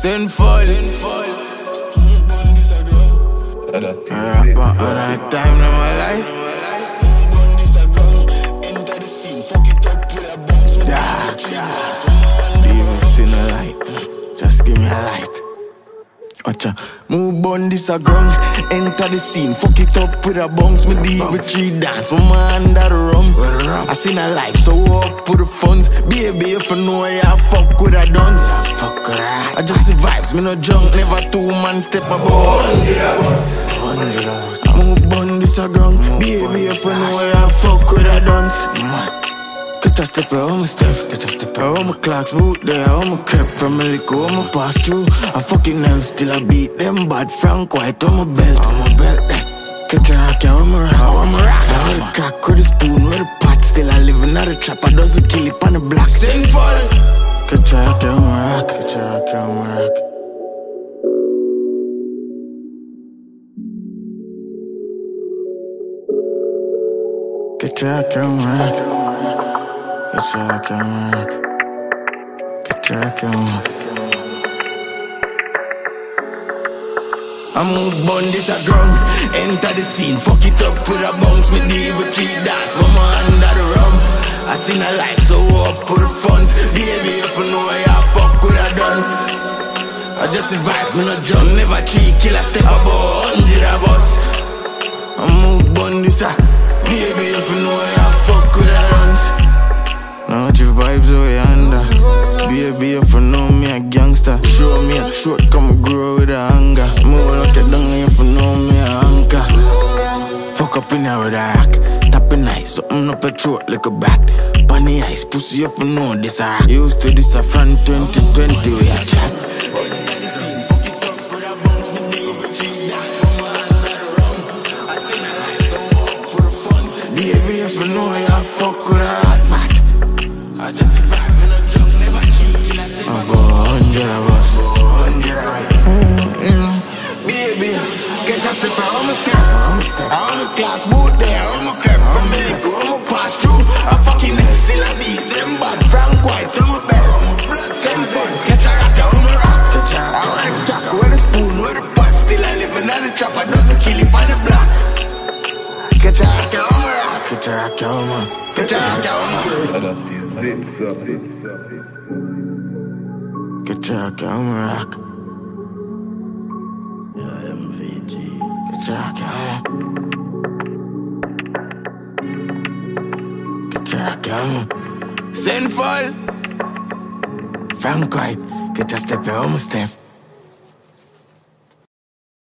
Sinful. I rap on a time in my life. Dark, leave us in a light. Just give me a light. Watcha, move on this a ground, enter the scene, fuck it up with a bounce. Me deep with 3 dance, my man under the rum. I seen a life, so up for the funds. Baby, if you know I fuck with a dance. I just the vibes, me no junk, never 2 man step above 100 of us. Move on this a ground, baby, if you know I fuck with a dance. Catch a step, how my step, catch a step, how my clocks boot there, how my crept from a liquor, how my pass through. I fucking hell, still I beat them bad Frank White on my belt, Catch a rock, how my rock, how my rock. I hold a cock with a spoon, with a pot, still I live in the trap, I doesn't kill it on the block. Sinful. Catch a rock, how my rock, catch a rock, how my rock. Catch a rock, how my rock. Get your camera, get your camera. I move on this a ground, enter the scene, fuck it up with a bounce. Me deal with 3 dance, mama under the rum. I seen a life, so up for the funds. Baby, if you know I fuck with a dance. I just survive, me no jump, never cheat, kill a step above 100 of us. I move on this a, baby, if you know I fuck with a dance. Now what your vibes over yonder. Baby, if you know me a gangster, show me a short, come grow with a anger. More like a dung if you know me a anchor. Fuck up in here with a rock, tapping ice, something up your throat like a bat. Bunny ice, pussy if you know this a rock. Used to this a front 2020 we a chat. Baby, if you know I fuck with a hot back. I just survive in a junk, never cheat, kill a step. I go 100 of us. Baby, get a step, I'm a step. I'm a clock boot there, I'm a cap. I'm a liquor, I'm a pass through. I fucking still a beat them bad Frank White, I'm a bell. Sinful, catch a rock, I'm a rock. I want a cock with a spoon, with a pot. Still I live in the trap, I doesn't kill it on the block. Catch a rock, I'm a rock. Catch a rock, I'm a rock. Get your rock, I'm a rock. Yeah, MVG. Get your rock, get your rock, I'm a Sinful. Frank White, get your step, I'm a step.